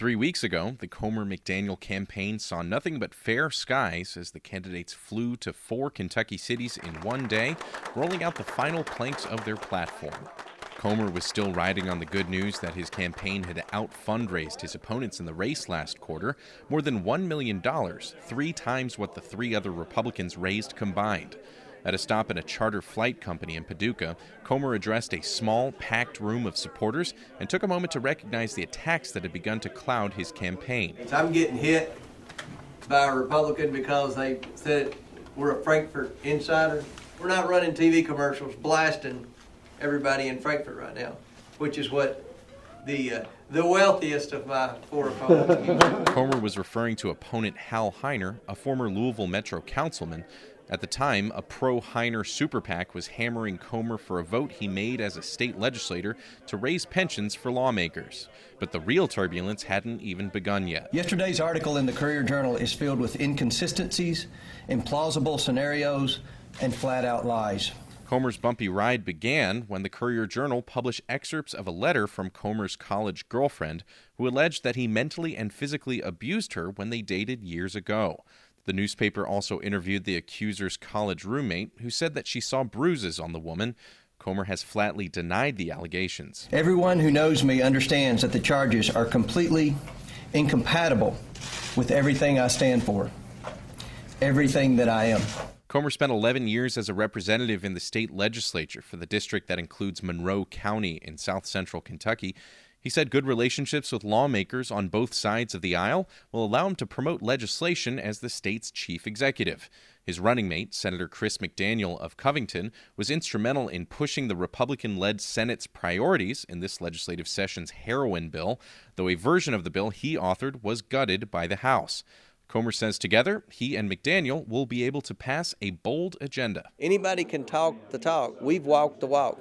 3 weeks ago, the Comer-McDaniel campaign saw nothing but fair skies as the candidates flew to 4 Kentucky cities in one day, rolling out the final planks of their platform. Comer was still riding on the good news that his campaign had out-fundraised his opponents in the race last quarter, more than $1 million, 3 times what the 3 other Republicans raised combined. At a stop at a charter flight company in Paducah, Comer addressed a small, packed room of supporters and took a moment to recognize the attacks that had begun to cloud his campaign. I'm getting hit by a Republican because they said we're a Frankfort insider. We're not running TV commercials blasting everybody in Frankfort right now, which is what the wealthiest of my 4 opponents. Comer was referring to opponent Hal Heiner, a former Louisville Metro councilman. At the time, a pro-Heiner super PAC was hammering Comer for a vote he made as a state legislator to raise pensions for lawmakers. But the real turbulence hadn't even begun yet. Yesterday's article in the Courier-Journal is filled with inconsistencies, implausible scenarios, and flat-out lies. Comer's bumpy ride began when the Courier-Journal published excerpts of a letter from Comer's college girlfriend who alleged that he mentally and physically abused her when they dated years ago. The newspaper also interviewed the accuser's college roommate, who said that she saw bruises on the woman. Comer has flatly denied the allegations. Everyone who knows me understands that the charges are completely incompatible with everything I stand for, everything that I am. Comer spent 11 years as a representative in the state legislature for the district that includes Monroe County in south-central Kentucky. He said good relationships with lawmakers on both sides of the aisle will allow him to promote legislation as the state's chief executive. His running mate, Senator Chris McDaniel of Covington, was instrumental in pushing the Republican-led Senate's priorities in this legislative session's heroin bill, though a version of the bill he authored was gutted by the House. Comer says together, he and McDaniel will be able to pass a bold agenda. Anybody can talk the talk. We've walked the walk.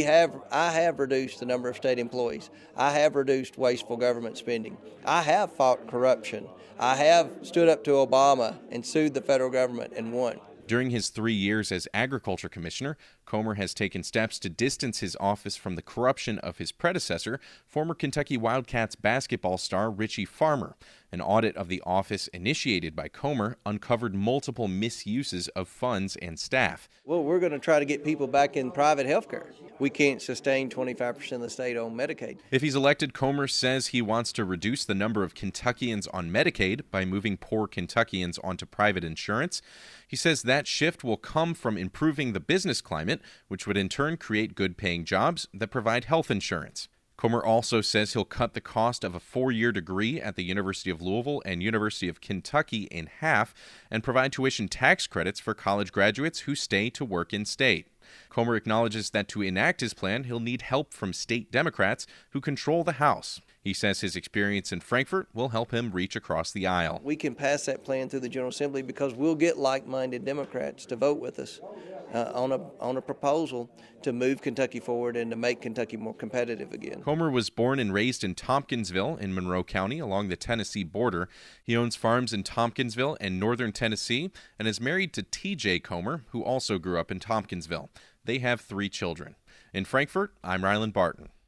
I have reduced the number of state employees. I have reduced wasteful government spending. I have fought corruption. I have stood up to Obama and sued the federal government and won. During his 3 years as agriculture commissioner, Comer has taken steps to distance his office from the corruption of his predecessor, former Kentucky Wildcats basketball star Richie Farmer. An audit of the office initiated by Comer uncovered multiple misuses of funds and staff. Well, we're going to try to get people back in private health care. We can't sustain 25% of the state on Medicaid. If he's elected, Comer says he wants to reduce the number of Kentuckians on Medicaid by moving poor Kentuckians onto private insurance. He says that shift will come from improving the business climate, which would in turn create good-paying jobs that provide health insurance. Comer also says he'll cut the cost of a 4-year degree at the University of Louisville and University of Kentucky in half and provide tuition tax credits for college graduates who stay to work in state. Comer acknowledges that to enact his plan, he'll need help from state Democrats who control the House. He says his experience in Frankfort will help him reach across the aisle. We can pass that plan through the General Assembly because we'll get like-minded Democrats to vote with us on a proposal to move Kentucky forward and to make Kentucky more competitive again. Comer was born and raised in Tompkinsville in Monroe County along the Tennessee border. He owns farms in Tompkinsville and northern Tennessee and is married to T.J. Comer, who also grew up in Tompkinsville. They have 3 children. In Frankfort, I'm Ryland Barton.